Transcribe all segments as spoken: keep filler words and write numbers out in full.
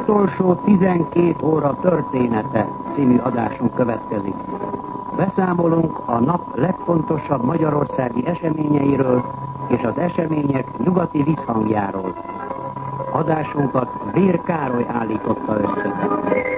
Utolsó tizenkét óra története című adásunk következik. Beszámolunk a nap legfontosabb magyarországi eseményeiről és az események nyugati visszhangjáról. Adásunkat Vér Károly állította össze.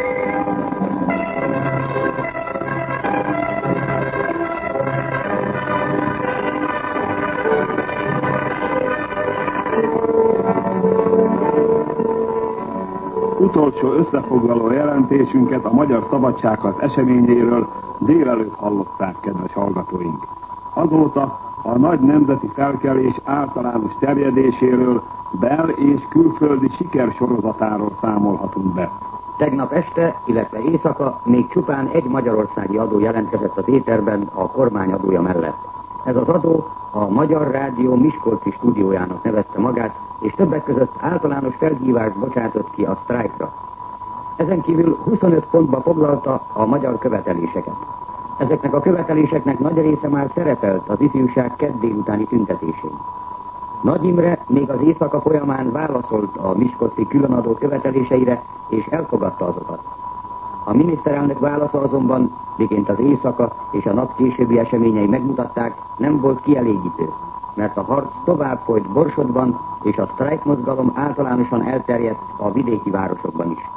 Utolsó összefoglaló jelentésünket a magyar szabadságharc eseményéről délelőtt hallották, kedves hallgatóink. Azóta a nagy nemzeti felkelés általános terjedéséről, bel- és külföldi sikersorozatáról számolhatunk be. Tegnap este, illetve éjszaka még csupán egy magyarországi adó jelentkezett az éterben a kormány adója mellett. Ez az adó a Magyar Rádió Miskolci stúdiójának nevezte magát, és többek között általános felhívást bocsátott ki a sztrájkra. Ezen kívül huszonöt pontba foglalta a magyar követeléseket. Ezeknek a követeléseknek nagy része már szerepelt az ifjúság kedd délutáni tüntetésén. Nagy Imre még az éjszaka folyamán válaszolt a miskolci különadó követeléseire, és elfogadta azokat. A miniszterelnök válasza azonban, miként az éjszaka és a nap későbbi eseményei megmutatták, nem volt kielégítő, mert a harc tovább folyt Borsodban, és a sztrájkmozgalom általánosan elterjedt a vidéki városokban is.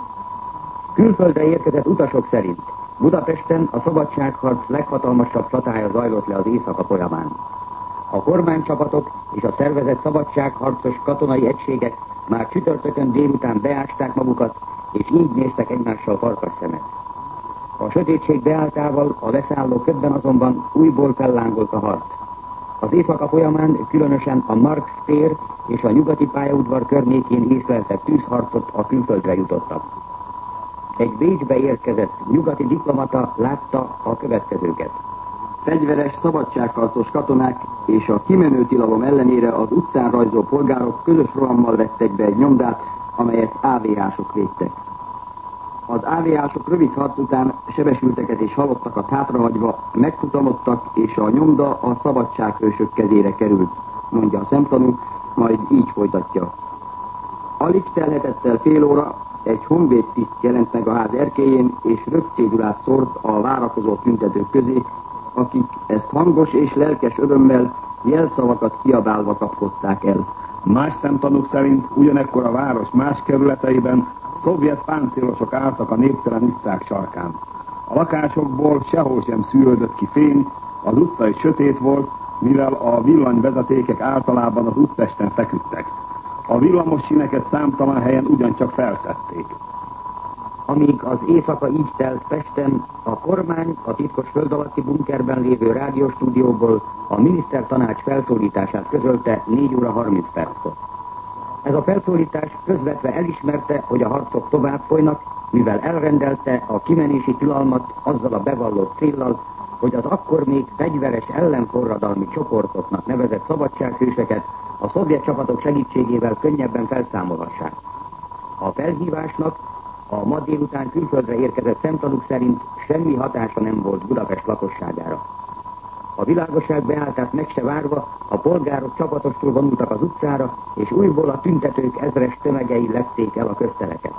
Külföldre érkezett utasok szerint Budapesten a szabadságharc leghatalmasabb csatája zajlott le az éjszaka folyamán. A kormánycsapatok és a szervezett szabadságharcos katonai egységek már csütörtökön délután beásták magukat, és így néztek egymással farkas szemet. A sötétség beálltával a leszálló ködben azonban újból fellángolt a harc. Az éjszaka folyamán különösen a Marx tér és a nyugati pályaudvar környékén észleltek tűzharcot a külföldre jutottak. Egy Bécsbe érkezett nyugati diplomata látta a következőket. Fegyveres szabadságharcos katonák és a kimenő tilalom ellenére az utcán rajzó polgárok közös rohammal vettek be egy nyomdát, amelyet á vé á-sok védtek. Az á vé á-sok rövid harc után sebesülteket és halottakat hátrahagyva megfutamodtak, és a nyomda a szabadsághősök kezére került, mondja a szemtanú, majd így folytatja. Alig telhetett el fél óra, egy honvédtiszt jelent meg a ház erkélyén, és röpcédulát szórt a várakozó tüntetők közé, akik ezt hangos és lelkes örömmel, jelszavakat kiabálva kapkodták el. Más szemtanúk szerint ugyanekkor a város más kerületeiben szovjet páncélosok álltak a néptelen utcák sarkán. A lakásokból sehol sem szűrődött ki fény, az utca is sötét volt, mivel a villanyvezetékek általában az úttesten feküdtek. A villamos síneket számtalan helyen ugyancsak felszedték. Amíg az éjszaka így telt Pesten, a kormány a titkos föld alatti bunkerben lévő rádióstúdióból a minisztertanács felszólítását közölte négy óra harminc perckor. Ez a felszólítás közvetve elismerte, hogy a harcok tovább folynak, mivel elrendelte a kimenési tilalmat azzal a bevallott céllal, hogy az akkor még fegyveres ellenforradalmi csoportoknak nevezett szabadsághőseket a szovjet csapatok segítségével könnyebben felszámolhassák. A felhívásnak a ma délután külföldre érkezett szemtanúk szerint semmi hatása nem volt Budapest lakosságára. A világosság beálltát meg se várva, a polgárok csapatostul vonultak az utcára, és újból a tüntetők ezres tömegei lették el a köztereket.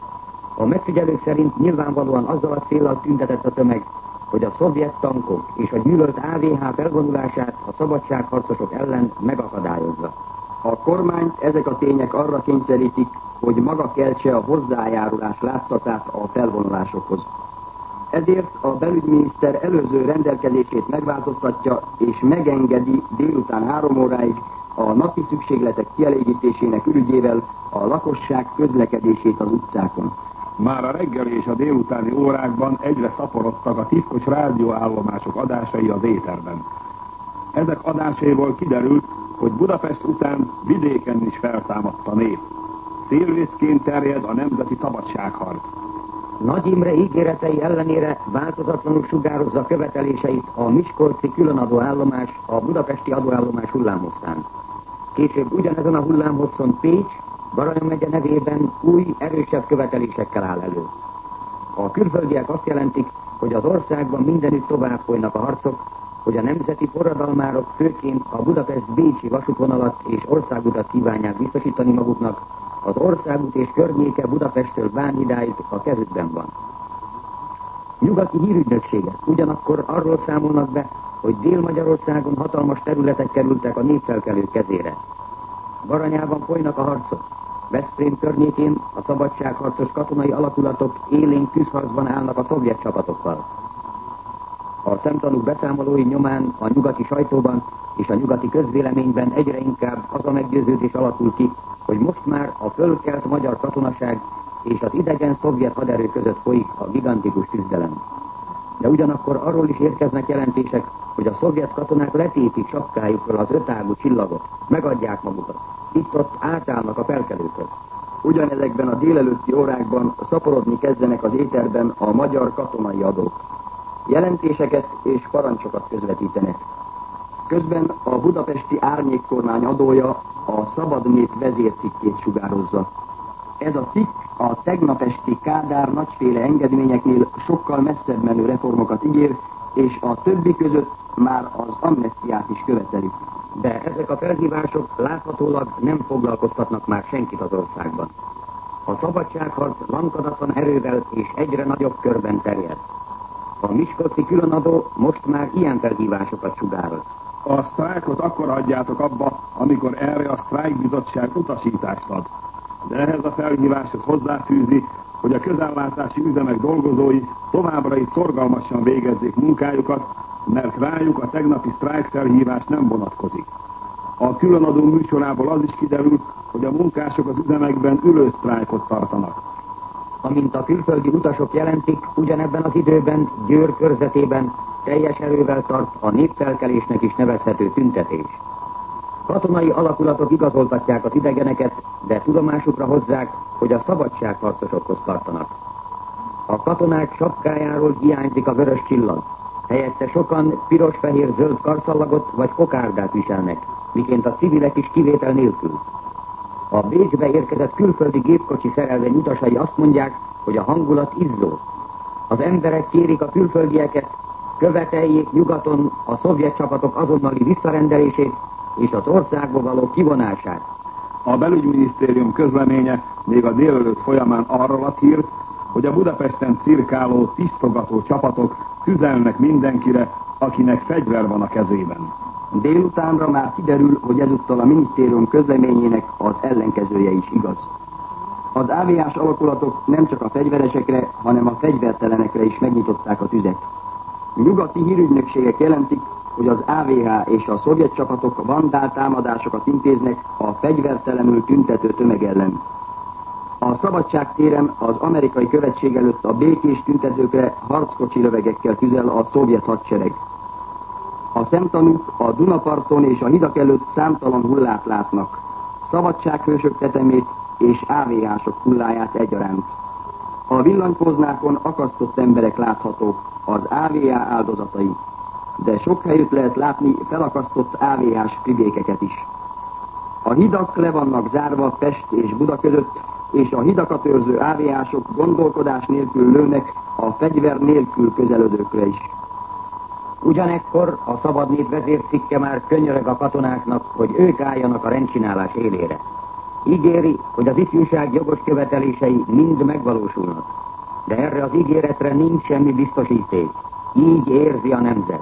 A megfigyelők szerint nyilvánvalóan azzal a céllal tüntetett a tömeg, hogy a szovjet tankok és a gyűlölt á vé há felvonulását a szabadságharcosok ellen megakadályozza. A kormányt ezek a tények arra kényszerítik, hogy maga keltse a hozzájárulás látszatát a felvonulásokhoz. Ezért a belügyminiszter előző rendelkezését megváltoztatja, és megengedi délután három óráig a napi szükségletek kielégítésének ürügyével a lakosság közlekedését az utcákon. Már a reggeli és a délutáni órákban egyre szaporodtak a titkos rádióállomások adásai az éterben. Ezek adásaiból kiderült, hogy Budapest után vidéken is feltámadt a nép. Szélvészként terjed a nemzeti szabadságharc. Nagy Imre ígéretei ellenére változatlanul sugározza követeléseit a miskolci különadó állomás a budapesti adóállomás hullámhosszán. Később ugyanezen a hullámhosszon Pécs, Baranya megye nevében új, erősebb követelésekkel áll elő. A külföldiek azt jelentik, hogy az országban mindenütt tovább folynak a harcok, hogy a nemzeti forradalmárok főként a Budapest-Bécsi vasútvonalat és országutat kívánják biztosítani maguknak, Az országút és környéke Budapesttől Bánhidáig a kezükben van. Nyugati hírügynökségek ugyanakkor arról számolnak be, hogy Dél-Magyarországon hatalmas területek kerültek a népfelkelők kezére. Baranyában folynak a harcok. Veszprém környékén a szabadságharcos katonai alakulatok élénk küszharcban állnak a szovjet csapatokkal. A szemtanúk beszámolói nyomán a nyugati sajtóban és a nyugati közvéleményben egyre inkább az a meggyőződés alakul ki, hogy most már a fölkelt magyar katonaság és az idegen szovjet haderő között folyik a gigantikus küzdelem. De ugyanakkor arról is érkeznek jelentések, hogy a szovjet katonák letépik sapkájukról az ötágú csillagot, megadják magukat, itt-ott átállnak a felkelőkhöz. Ugyanezekben a délelőtti órákban szaporodni kezdenek az éterben a magyar katonai adók. Jelentéseket és parancsokat közvetítenek. Közben a budapesti árnyékkormány adója a Szabad Nép vezércikkét sugározza. Ez a cikk a tegnap esti Kádár nagyféle engedményeknél sokkal messzebb menő reformokat ígér, és a többi között már az amnesztiát is követeli. De ezek a felhívások láthatólag nem foglalkoztatnak már senkit az országban. A szabadságharc lankadatlan erővel és egyre nagyobb körben terjed. A miskolci különadó most már ilyen felhívásokat sugároz. A sztrájkot akkor hagyjátok abba, amikor erre a sztrájkbizottság utasítást ad. De ehhez a felhíváshoz hozzáfűzi, hogy a közellátási üzemek dolgozói továbbra is szorgalmasan végezzék munkájukat, mert rájuk a tegnapi sztrájk felhívás nem vonatkozik. A különadó műsorából az is kiderül, hogy a munkások az üzemekben ülő sztrájkot tartanak. Amint a külföldi utasok jelentik, ugyanebben az időben Győr körzetében teljes erővel tart a népfelkelésnek is nevezhető tüntetés. Katonai alakulatok igazoltatják az idegeneket, de tudomásukra hozzák, hogy a szabadságharcosokhoz tartanak. A katonák sapkájáról hiányzik a vörös csillag. Helyette sokan piros-fehér-zöld karszallagot vagy kokárdát viselnek, miként a civilek is kivétel nélkül. A Bécsbe érkezett külföldi gépkocsi szerelvény utasai azt mondják, hogy a hangulat izzó. Az emberek kérik a külföldieket, követeljék nyugaton a szovjet csapatok azonnali visszarendelését és az országba való kivonását. A belügyminisztérium közleménye még a délelőtt folyamán arról ad hírt, hogy a Budapesten cirkáló tisztogató csapatok tüzelnek mindenkire, akinek fegyver van a kezében. Délutánra már kiderül, hogy ezúttal a minisztérium közleményének az ellenkezője is igaz. Az á vé á-s alakulatok nem csak a fegyveresekre, hanem a fegyvertelenekre is megnyitották a tüzet. Nyugati hírügynökségek jelentik, hogy az á vé há és a szovjet csapatok vandál támadásokat intéznek a fegyvertelenül tüntető tömeg ellen. A Szabadságtéren az amerikai követség előtt a békés tüntetőkre harckocsi lövegekkel tüzel a szovjet hadsereg. A szemtanúk a Dunaparton és a hidak előtt számtalan hullát látnak, szabadsághősök tetemét és á vé á-sok hulláját egyaránt. A villanypóznákon akasztott emberek láthatók, az á vé á áldozatai, de sok helyütt lehet látni felakasztott á vé á-s pribékeket is. A hidak le vannak zárva Pest és Buda között, és a hidakat őrző á vé á-sok gondolkodás nélkül lőnek a fegyver nélkül közelődőkre is. Ugyanekkor a Szabad Nép vezércikke már könyörög a katonáknak, hogy ők álljanak a rendcsinálás élére. Ígéri, hogy az ifjúság jogos követelései mind megvalósulnak. De erre az ígéretre nincs semmi biztosíték. Így érzi a nemzet.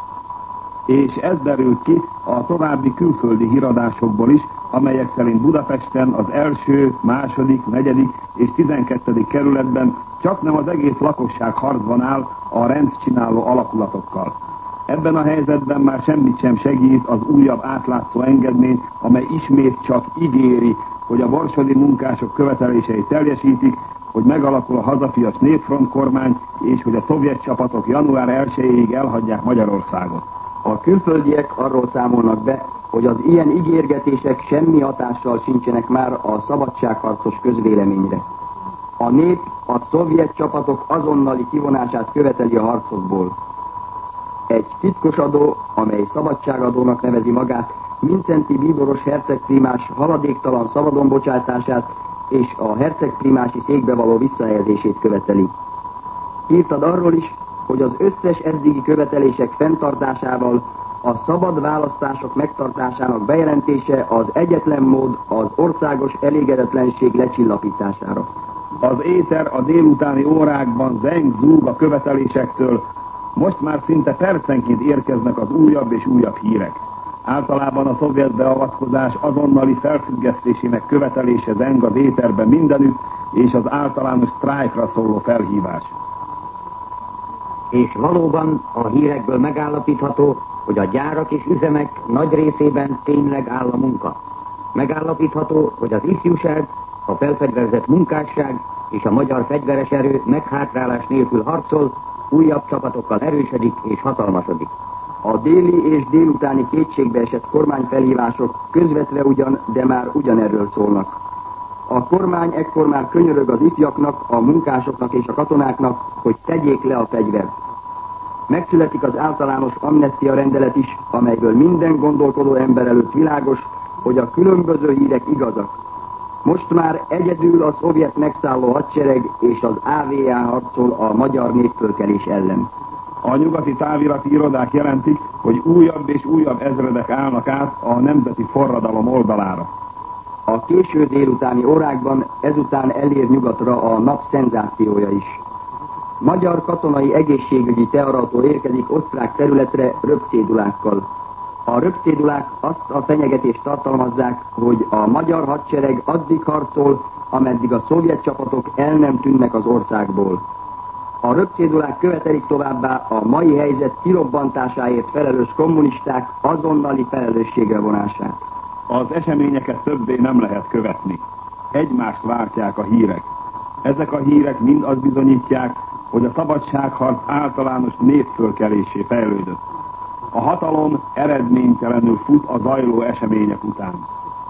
És ez derült ki a további külföldi híradásokból is, amelyek szerint Budapesten az első, második, negyedik és tizenkettedik kerületben csaknem az egész lakosság harcban áll a rendcsináló alakulatokkal. Ebben a helyzetben már semmit sem segít az újabb átlátszó engedmény, amely ismét csak ígéri, hogy a borsodi munkások követeléseit teljesítik, hogy megalakul a hazafias népfront kormány, és hogy a szovjet csapatok január elsejéig elhagyják Magyarországot. A külföldiek arról számolnak be, hogy az ilyen ígérgetések semmi hatással sincsenek már a szabadságharcos közvéleményre. A nép a szovjet csapatok azonnali kivonását követeli a harcokból. Egy titkos adó, amely szabadságadónak nevezi magát, Mincenti bíboros hercegprímás haladéktalan szabadon bocsátását és a hercegprímási székbe való visszahelyezését követeli. Írtad arról is, hogy az összes eddigi követelések fenntartásával A szabad választások megtartásának bejelentése az egyetlen mód az országos elégedetlenség lecsillapítására. Az éter a délutáni órákban zeng zúg a követelésektől, most már szinte percenként érkeznek az újabb és újabb hírek. Általában a szovjet beavatkozás azonnali felfüggesztésének követelése zeng az éterben mindenütt, és az általános sztrájkra szóló felhívás. És valóban a hírekből megállapítható, hogy a gyárak és üzemek nagy részében tényleg áll a munka. Megállapítható, hogy az ifjúság, a felfegyverzett munkásság és a magyar fegyveres erő meghátrálás nélkül harcol, újabb csapatokkal erősödik és hatalmasodik. A déli és délutáni kétségbeesett kormányfelhívások közvetve ugyan, de már ugyanerről szólnak. A kormány ekkor már könyörög az ifjaknak, a munkásoknak és a katonáknak, hogy tegyék le a fegyvert. Megszületik az általános amnestia rendelet is, amelyből minden gondolkodó ember előtt világos, hogy a különböző hírek igazak. Most már egyedül a szovjet megszálló hadsereg és az á vé á harcol a magyar népfölkelés ellen. A nyugati távirati irodák jelentik, hogy újabb és újabb ezredek állnak át a nemzeti forradalom oldalára. A késő délutáni órákban ezután elér nyugatra a nap szenzációja is. Magyar katonai egészségügyi teherautó érkezik osztrák területre röpcédulákkal. A röpcédulák azt a fenyegetést tartalmazzák, hogy a magyar hadsereg addig harcol, ameddig a szovjet csapatok el nem tűnnek az országból. A röpcédulák követelik továbbá a mai helyzet kirobbantásáért felelős kommunisták azonnali felelősségre vonását. Az eseményeket többé nem lehet követni. Egymást váltják a hírek. Ezek a hírek mind azt bizonyítják, hogy a szabadságharc általános népfölkelésé fejlődött. A hatalom eredménytelenül fut a zajló események után.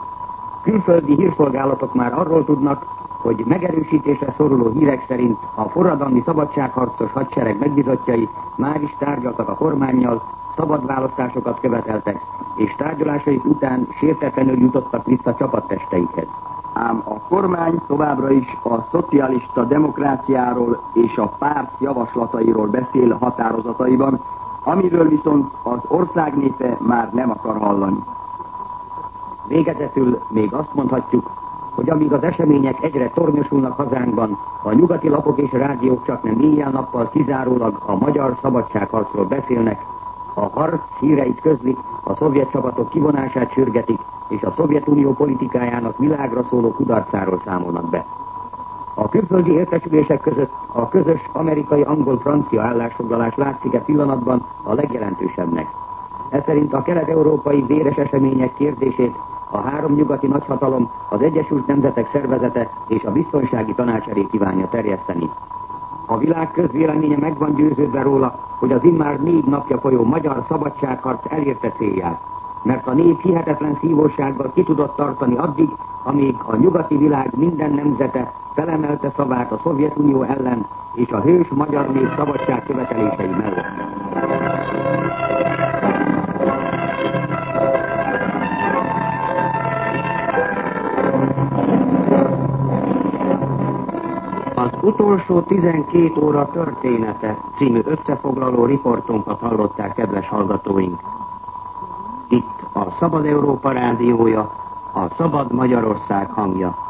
Külföldi hírszolgálatok már arról tudnak, hogy megerősítésre szoruló hírek szerint a forradalmi szabadságharcos hadsereg megbízottjai már is tárgyaltak a kormánnyal, szabad választásokat követeltek, és tárgyalásaik után sértetlenül jutottak vissza csapattesteikhez. Ám a kormány továbbra is a szocialista demokráciáról és a párt javaslatairól beszél határozataiban, amiről viszont az ország népe már nem akar hallani. Végezetül még azt mondhatjuk, hogy amíg az események egyre tornyosulnak hazánkban, a nyugati lapok és rádiók csak nem éjjel-nappal kizárólag a magyar szabadságharcról beszélnek, a harc híreit közlik, a szovjet csapatok kivonását sürgetik, és a Szovjetunió politikájának világra szóló kudarcáról számolnak be. A külföldi értesülések között a közös amerikai-angol-francia állásfoglalás látszik e pillanatban a legjelentősebbnek. Ez szerint a kelet-európai véres események kérdését a három nyugati nagyhatalom, az Egyesült Nemzetek Szervezete és a Biztonsági Tanács elé kívánja terjeszteni. A világ közvéleménye meg van győződve róla, hogy az immár négy napja folyó magyar szabadságharc elérte célját, mert a nép hihetetlen szívósággal ki tudott tartani addig, amíg a nyugati világ minden nemzete felemelte szavát a Szovjetunió ellen és a hős magyar nép szabadság követelései mellett. Az utolsó tizenkét óra története című összefoglaló riportunkat hallották, kedves hallgatóink. Itt a Szabad Európa rádiója, a Szabad Magyarország hangja.